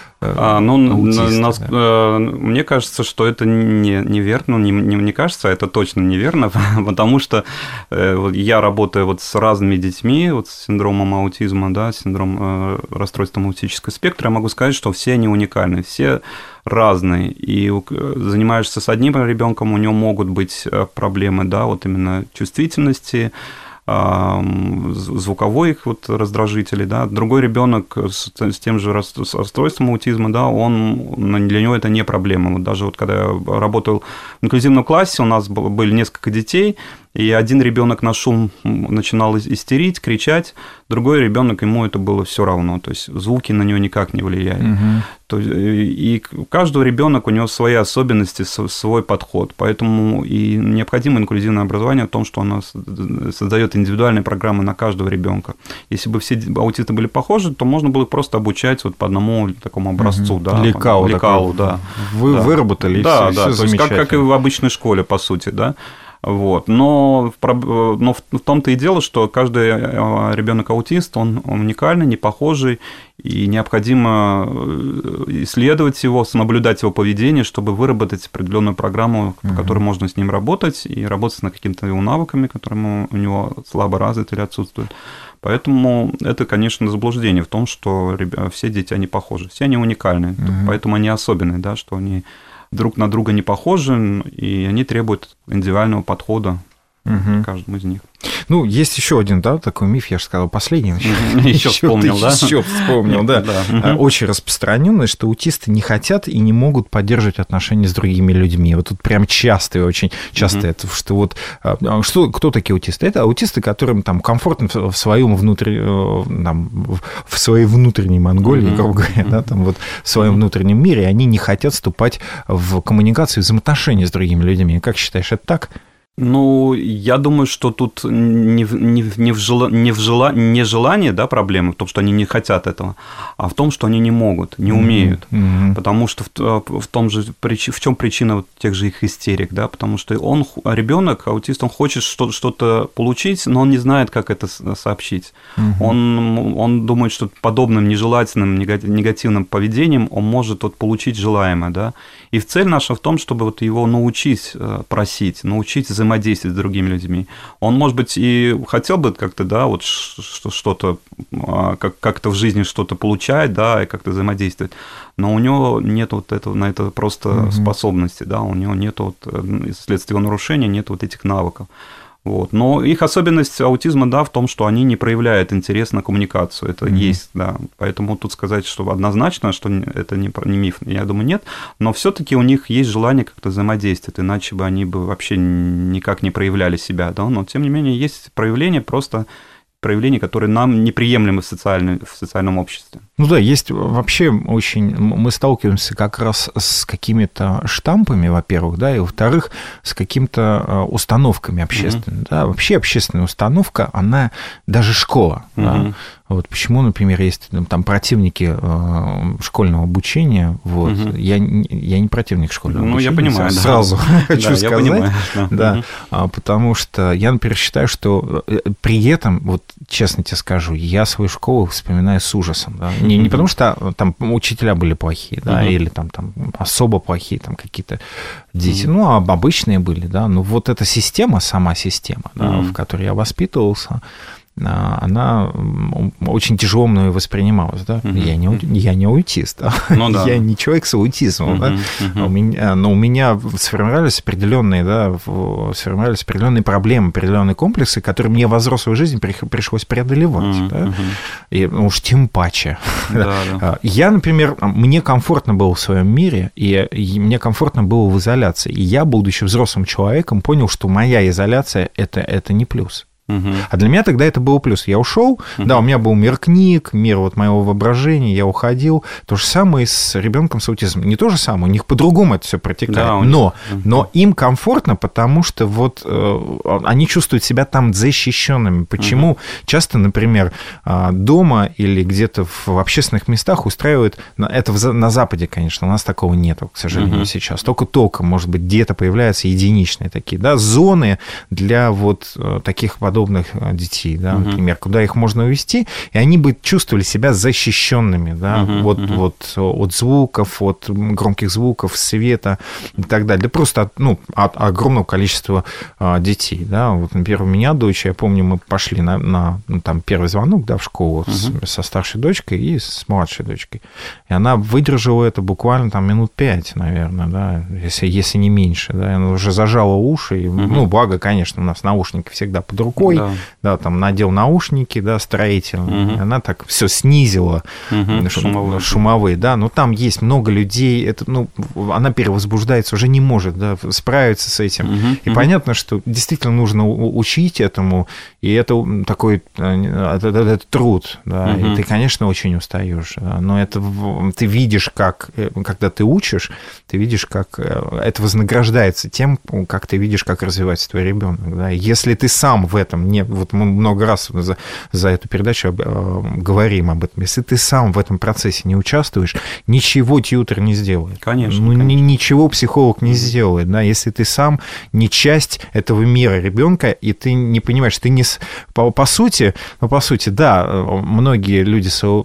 S3: Мне кажется, что это неверно, не кажется, а это точно неверно, потому что я работаю вот с разными детьми, вот с синдромом аутизма, да, расстройством аутического спектра, я могу сказать, что все они уникальны, все разные, и занимаешься с одним ребенком, у него могут быть проблемы, да, вот именно чувствительности, звуковых вот раздражителей, да, другой ребенок с тем же расстройством аутизма, да, для него это не проблема. Вот даже вот когда я работал в инклюзивном классе, у нас были несколько детей, и один ребенок на шум начинал истерить, кричать, другой ребенок, ему это было все равно, то есть звуки на него никак не влияют. И каждый ребенок, у него свои особенности, свой подход, поэтому и необходимо инклюзивное образование в том, что оно создает индивидуальные программы на каждого ребенка. Если бы все аутисты были похожи, то можно было их просто обучать вот по одному такому образцу, да, лекалу, да.
S2: Вы выработали,
S3: да, то есть как и в обычной школе, по сути, да. Вот. Но в том-то и дело, что каждый ребенок-аутист, он уникальный, не похожий, и необходимо исследовать его, наблюдать его поведение, чтобы выработать определенную программу, по которой можно с ним работать, и работать над какими-то его навыками, которые у него слабо развиты или отсутствуют. Поэтому это, конечно, заблуждение в том, что все дети, они похожи, все они уникальны, поэтому они особенные, да, что они друг на друга не похожи, и они требуют индивидуального подхода каждому из них.
S2: Ну, есть еще один, да, такой миф, я же сказал, последний.
S3: Еще вспомнил, да?
S2: Еще вспомнил, да. Очень распространенный, что аутисты не хотят и не могут поддерживать отношения с другими людьми. Вот тут прям часто и очень часто это, что вот... Кто такие аутисты? Это аутисты, которым там комфортно в своем в своей внутренней Монголии, грубо говоря, да, там вот в своем внутреннем мире, они не хотят вступать в коммуникацию, взаимоотношения с другими людьми. Как считаешь, это так?
S3: Ну, я думаю, что тут не желание, да, проблемы, в том, что они не хотят этого, а в том, что они не могут, не умеют. Потому что в чем причина вот тех же их истерик, да, потому что ребенок, аутист, он хочет что-то получить, но он не знает, как это сообщить. Он думает, что подобным нежелательным, негативным поведением он может вот получить желаемое, да. И цель наша в том, чтобы вот его научить просить, научить взаимодействовать с другими людьми. Он, может быть, и хотел бы как-то, да, вот что-то, как-то в жизни что-то получать, да, и как-то взаимодействовать, но у него нет вот этого, на это просто способности, да, у него нет вот, вследствие его нарушения, нет вот этих навыков. Вот. Но их особенность аутизма, да, в том, что они не проявляют интерес на коммуникацию. Это есть, да. Поэтому тут сказать, что однозначно, что это не миф, я думаю, нет. Но все-таки у них есть желание как-то взаимодействовать, иначе бы они бы вообще никак не проявляли себя, да. Но тем не менее есть проявления, просто проявления, которые нам неприемлемы в социальном обществе.
S2: Ну да, есть вообще очень... Мы сталкиваемся как раз с какими-то штампами, во-первых, да, и во-вторых, с какими-то установками общественными. Да. Вообще общественная установка, она даже школа. Да. Вот почему, например, есть там противники школьного обучения. Вот. Я не противник школьного обучения.
S3: Я понимаю.
S2: Сразу хочу сказать.
S3: Я понимаю,
S2: да. Потому что я, например, считаю, что при этом, вот честно тебе скажу, я свою школу вспоминаю с ужасом. Да. Не потому что там учителя были плохие, да, или там особо плохие там какие-то дети, ну, обычные были, да. Но вот эта система, сама система, да, в которой я воспитывался, она очень тяжело мною воспринималась, да. Я не аутист, да? Да. Я не человек с аутизмом, да? Но у меня сформировались определенные проблемы, определенные комплексы, которые мне в взрослой жизни пришлось преодолевать, да? И уж тем паче. Да. Я, например, мне комфортно было в своем мире, и мне комфортно было в изоляции. И я, будучи взрослым человеком, понял, что моя изоляция – это не плюс. А для меня тогда это был плюс. Я ушел, да, у меня был мир книг, мир вот моего воображения, я уходил. То же самое и с ребенком с аутизмом. Не то же самое, у них по-другому это все протекает. Да, но им комфортно, потому что вот они чувствуют себя там защищенными. Почему часто, например, дома или где-то в общественных местах устраивают, это на Западе, конечно, у нас такого нету, к сожалению, сейчас. Только, может быть, где-то появляются единичные такие, да, зоны для вот таких подобных детей, да, например, куда их можно увести, и они бы чувствовали себя защищенными, да, от звуков, от громких звуков, света и так далее. Да просто от огромного количества детей, да. Вот, например, у меня дочь, я помню, мы пошли на там первый звонок, да, в школу со старшей дочкой и с младшей дочкой, и она выдержала это буквально там минут 5, наверное, да, если не меньше, да, она уже зажала уши, благо, конечно, у нас наушники всегда под рукой, да, там надел наушники, да, строительные, она так все снизила, шумовые, да, но там есть много людей, это, она перевозбуждается, уже не может, да, справиться с этим, и понятно, что действительно нужно учить этому, и это такой это труд, да, и ты, конечно, очень устаешь, да, но это ты видишь, когда ты учишь, ты видишь, как это вознаграждается тем, как ты видишь, как развивается твой ребенок, да, если ты сам в этом вот мы много раз за эту передачу говорим об этом. Если ты сам в этом процессе не участвуешь, ничего тьютер не сделает.
S3: Конечно.
S2: Ничего психолог не сделает. Да? Если ты сам не часть этого мира ребенка, и ты не понимаешь, ты не... По сути, да, многие люди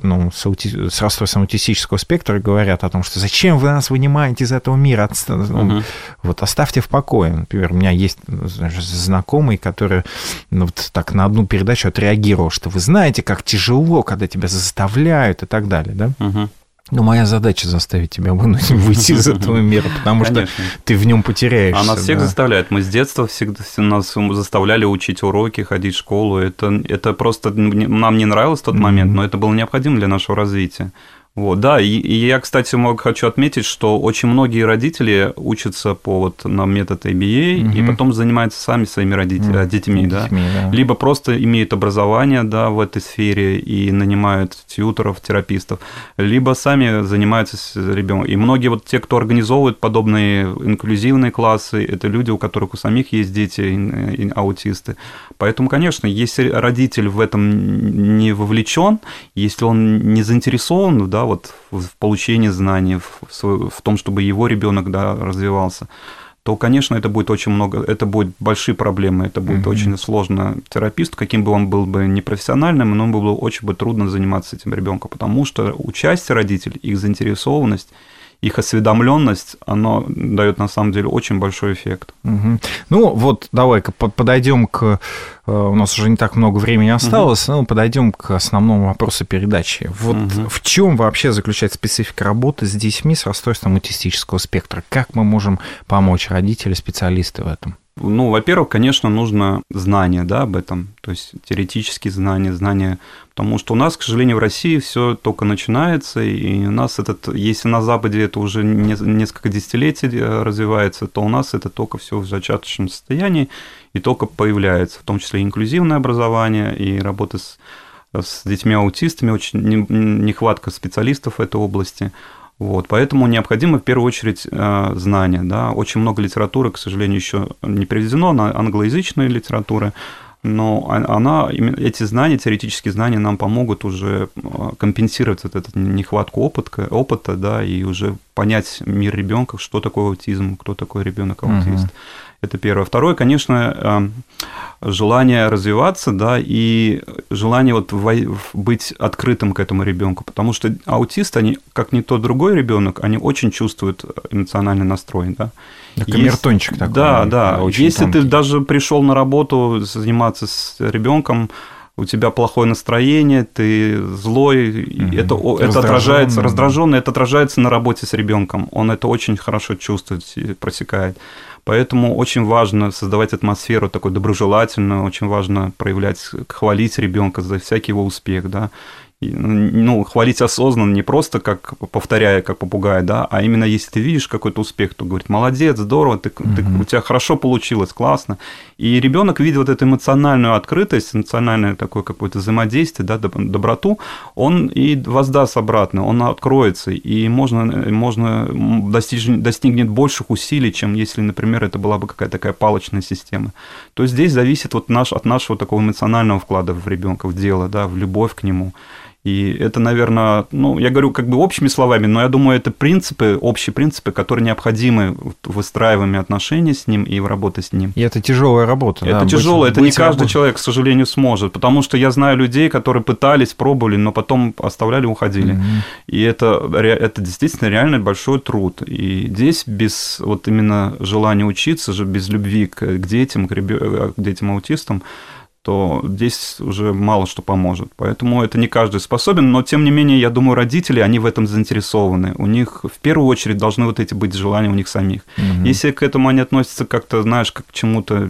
S2: с расстройством аутистического спектра говорят о том, что зачем вы нас вынимаете из этого мира? Вот оставьте в покое. Например, у меня есть знакомый, который вот так на одну передачу отреагировал, что вы знаете, как тяжело, когда тебя заставляют и так далее, да? Ну, моя задача заставить тебя выйти из этого мира, потому что ты в нем потеряешься.
S3: А нас всех заставляет. Мы с детства всегда нас заставляли учить уроки, ходить в школу. Это просто нам не нравилось в тот момент, но это было необходимо для нашего развития. Вот, да, и я, кстати, хочу отметить, что очень многие родители учатся на метод ABA и потом занимаются сами своими детьми, да? Либо просто имеют образование, да, в этой сфере и нанимают тьюторов, терапистов, либо сами занимаются с ребенком. И многие вот те, кто организовывают подобные инклюзивные классы, это люди, у которых у самих есть дети аутисты. Поэтому, конечно, если родитель в этом не вовлечен, если он не заинтересован, да, вот в получении знаний, в том, чтобы его ребенок, да, развивался, то, конечно, это будет очень много, это будут большие проблемы, это будет очень сложно тераписту, каким бы он был бы непрофессиональным, но было очень трудно заниматься этим ребенком, потому что участие родителей, их заинтересованность, их осведомленность, оно дает на самом деле очень большой эффект.
S2: Ну вот давай-ка подойдем к... У нас уже не так много времени осталось, но подойдем к основному вопросу передачи. Вот в чем вообще заключается специфика работы с детьми с расстройством аутистического спектра? Как мы можем помочь родители, специалисты в этом?
S3: Ну, во-первых, конечно, нужно знание, да, об этом, то есть теоретические знания, потому что у нас, к сожалению, в России все только начинается, и у нас если на Западе это уже несколько десятилетий развивается, то у нас это только все в зачаточном состоянии и только появляется, в том числе инклюзивное образование и работа с детьми-аутистами, очень нехватка специалистов в этой области. Вот, поэтому необходимо в первую очередь знания. Да? Очень много литературы, к сожалению, еще не приведено, англоязычная литература, но эти знания, теоретические знания нам помогут уже компенсировать эту нехватку опыта, да, и уже понять мир ребенка, что такое аутизм, кто такой ребенок-аутист. Это первое. Второе, конечно, желание развиваться, да, и желание вот быть открытым к этому ребенку, потому что аутисты, они, как ни тот другой ребенок, они очень чувствуют эмоциональный настрой, да.
S2: Камертончик такой.
S3: Да. Если ты даже пришел на работу заниматься с ребенком, у тебя плохое настроение, ты злой, это отражается, раздраженный, это отражается на работе с ребенком. Он это очень хорошо чувствует и просекает. Поэтому очень важно создавать атмосферу такой доброжелательную, очень важно хвалить ребенка за всякий его успех, да. Хвалить осознанно, не просто повторяя, как попугай, да, а именно если ты видишь какой-то успех, то говорит: молодец, здорово, у тебя хорошо получилось, классно. И ребенок, видя вот эту эмоциональную открытость, эмоциональное такое какое-то взаимодействие, да, доброту, он и воздаст обратно, он откроется, и можно достигнет больших усилий, чем если, например, это была бы какая-то такая палочная система. То есть здесь зависит вот от нашего такого эмоционального вклада в ребенка, в дело, да, в любовь к нему. И это, наверное, я говорю как бы общими словами, но я думаю, это общие принципы, которые необходимы в выстраивании отношений с ним и в работе с ним.
S2: И это тяжелая работа.
S3: Это тяжело, это не каждый человек, к сожалению, сможет, потому что я знаю людей, которые пытались, пробовали, но потом оставляли, уходили. И это действительно реально большой труд. И здесь без вот именно желания учиться, без любви к детям, к детям-аутистам, то здесь уже мало что поможет. Поэтому это не каждый способен, но, тем не менее, я думаю, родители, они в этом заинтересованы. У них в первую очередь должны вот эти быть желания у них самих. Если к этому они относятся как-то, знаешь, как к чему-то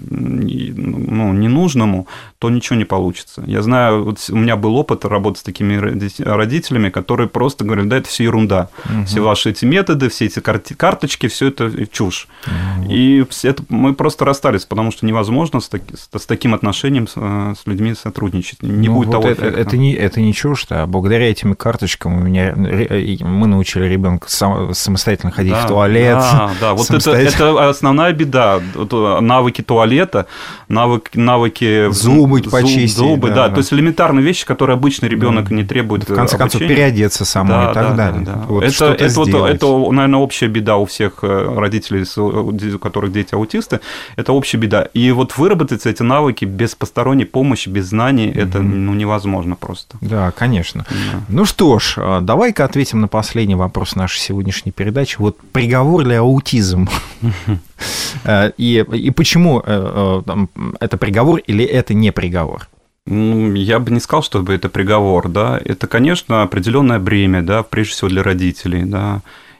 S3: ненужному, то ничего не получится. Я знаю, вот у меня был опыт работы с такими родителями, которые просто говорят: да, это все ерунда. Все ваши эти методы, все эти карточки, все это чушь. И мы просто расстались, потому что невозможно с таким отношением с людьми сотрудничать. Не будет того эффекта.
S2: Это не чушь, а благодаря этим карточкам мы научили ребенка самостоятельно ходить в туалет.
S3: Да, вот это основная беда. Навыки туалета, навыки
S2: зубы почистить.
S3: Да. То есть элементарные вещи, которые обычный ребенок не требует.
S2: В конце концов, переодеться самому и так далее.
S3: Это, наверное, общая беда у всех родителей, у которых дети аутисты. Это общая беда. И вот выработать эти навыки без посторонней помощи, без знаний, это невозможно просто.
S2: Да, конечно. Да. Ну что ж, давай-ка ответим на последний вопрос нашей сегодняшней передачи. Вот приговор ли аутизм? И почему это приговор или это не приговор?
S3: Я бы не сказал, чтобы это приговор, да. Это, конечно, определенное бремя, да, прежде всего для родителей, да.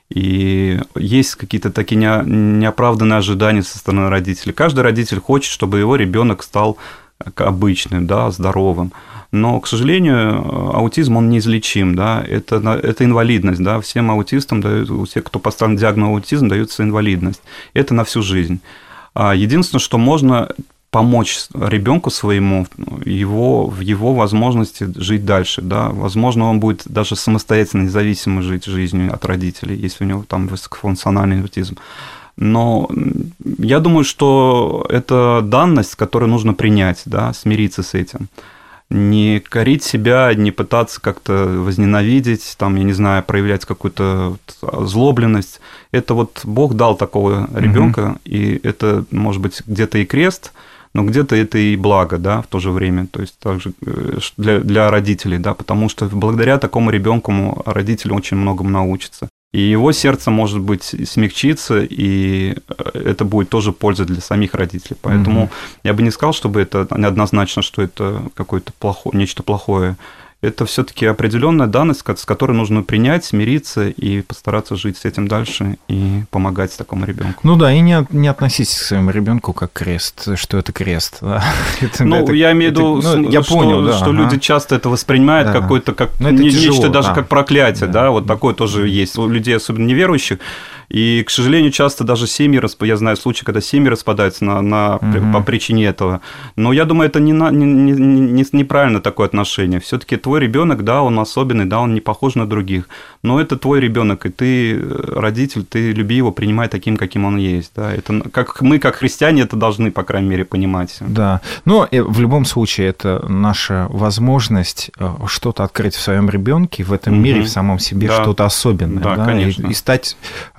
S3: И есть какие-то такие неоправданные ожидания со стороны родителей. Каждый родитель хочет, чтобы его ребенок стал обычным, да, здоровым. Но, к сожалению, аутизм, он неизлечим, да, это инвалидность, да, всем аутистам, у всех, кто поставлен диагноз аутизм, дается инвалидность. Это на всю жизнь. Единственное, что можно помочь ребенку своему в его возможности жить дальше, да, возможно, он будет даже самостоятельно, независимо жить жизнью от родителей, если у него там высокофункциональный аутизм. Но я думаю, что это данность, которую нужно принять, да, смириться с этим. Не корить себя, не пытаться как-то возненавидеть, там, я не знаю, проявлять какую-то озлобленность. Это вот Бог дал такого ребенка, и это, может быть, где-то и крест, но где-то это и благо, да, в то же время, то есть также для родителей, да, потому что благодаря такому ребенку родители очень многому научатся. И его сердце, может быть, смягчится, и это будет тоже польза для самих родителей. Поэтому я бы не сказал, чтобы это неоднозначно, что это какое-то нечто плохое. Это все-таки определенная данность, с которой нужно принять, смириться и постараться жить с этим дальше и помогать такому ребенку.
S2: Ну да, и не относитесь к своему ребенку как крест, что это крест. Да.
S3: Я имею в виду,
S2: я понял,
S3: что люди часто это воспринимают какое-то как нечто даже как проклятие, да, вот такое тоже есть у людей, особенно неверующих. И, к сожалению, часто даже семьи, я знаю случаи, когда семьи распадаются по причине этого. Но я думаю, это неправильно такое отношение. Все-таки твой ребенок, да, он особенный, да, он не похож на других. Но это твой ребенок, и ты родитель, ты люби его, принимай таким, каким он есть. Да. Это мы, как христиане, это должны, по крайней мере, понимать.
S2: Да. Но в любом случае это наша возможность что-то открыть в своем ребенке, в этом мире, в самом себе, что-то особенное.
S3: Да,
S2: да,
S3: конечно.
S2: И стать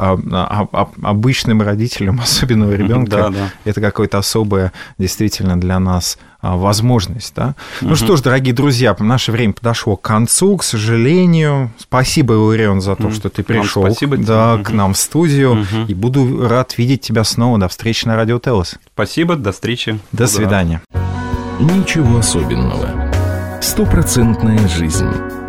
S2: обычным родителем особенного ребенка, это какое-то особое действительно для нас возможность. Да? Ну что ж, дорогие друзья, наше время подошло к концу, к сожалению. Спасибо, Иларион, за то, что ты пришел к нам в студию. И буду рад видеть тебя снова. До встречи на Радио Телос.
S3: Спасибо, до встречи.
S2: До свидания.
S1: Ничего особенного. 100% жизнь.